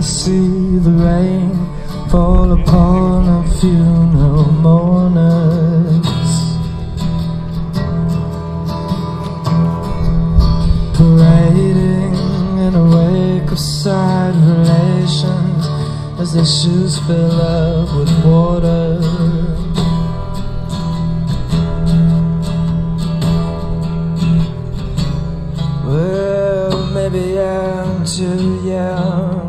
see the rain fall upon the funeral mourners, parading in a wake of sad relations as their shoes fill up with water. Well, maybe I'm too young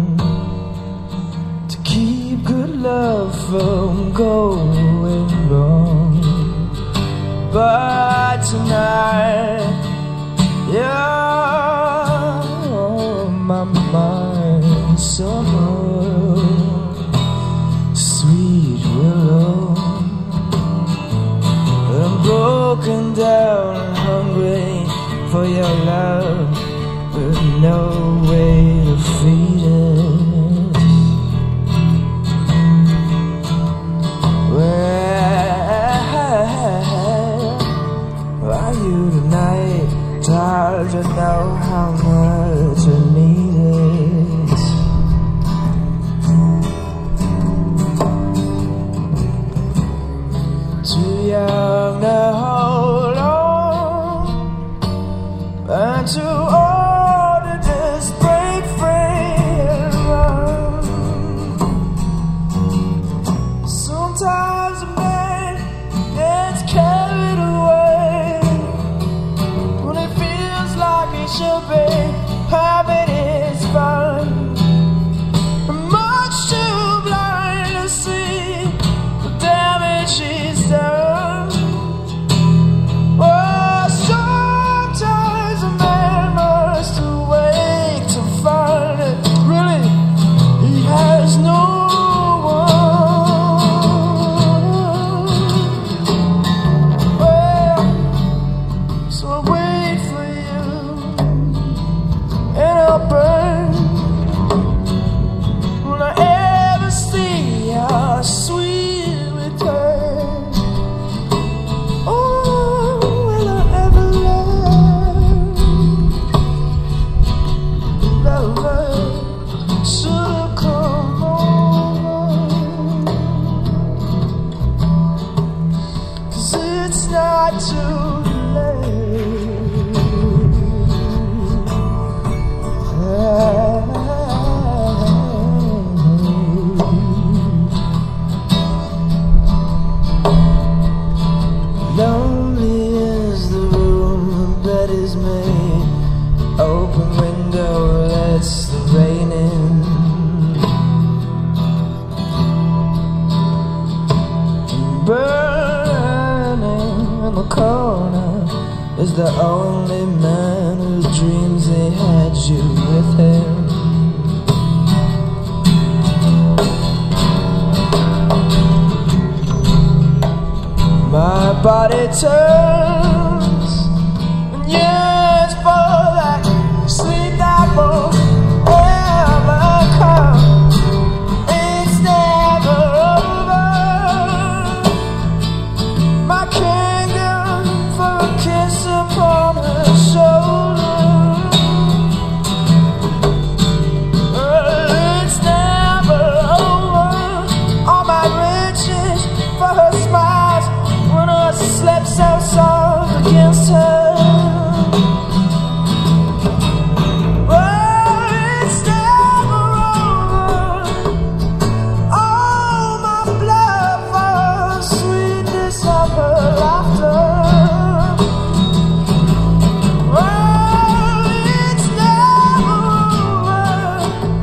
to keep good love from going wrong, but tonight you're on my mind somehow, sweet willow. But I'm broken down and hungry for your love, with no way to feed it. Where are you tonight? It's hard to know how much I need it. Too young to hold on, and too old to just break free and run. Sometimes a man gets carried away when he feels like he should be having his fun. I'm much too blind to see the damage he's done. Oh, sometimes a man must awake to find that really he has no one. Well, so I wait for you, and I'll burn when I ever see your sweet return. Oh, will I ever learn? Lover should come on, 'cause it's not too lonely is the room, the bed is made, open window lets the rain in. Burning in the corner is the only man whose dreams they had you with him. My body turns and yearns for that sleep that won't ever come. It's never over. My kingdom for a kiss upon her shoulder. It's never over. All my riches for her smiles when I slept so soft against her. Oh, it's never over. All my blood for the sweetness of her laughter. Oh, it's never over.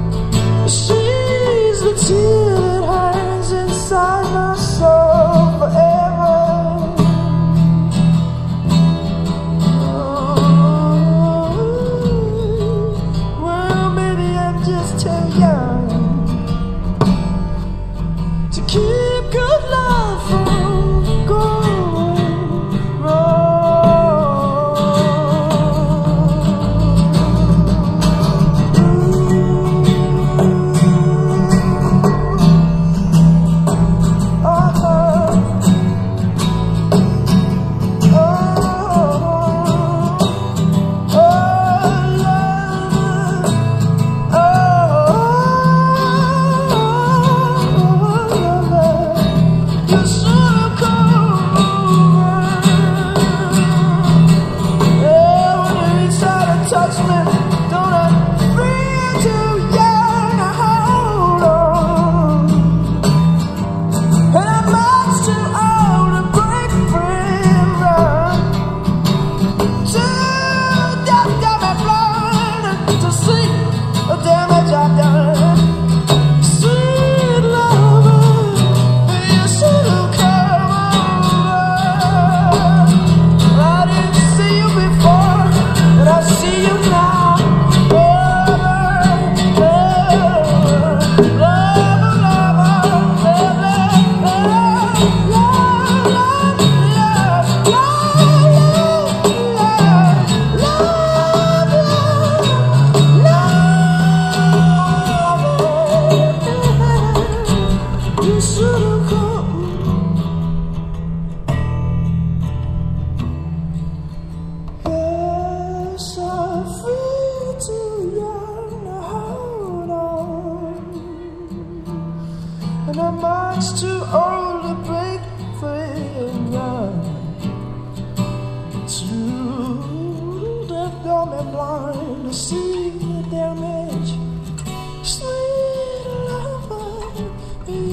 She's the tear that hangs inside my soul forever. Well, maybe I'm just too young to keep good love from going wrong.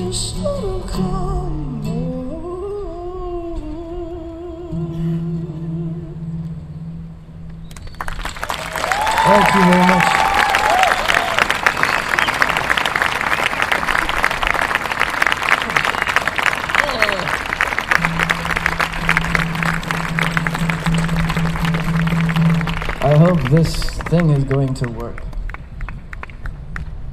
you should have come home. Thank you very much. I hope this thing is going to work.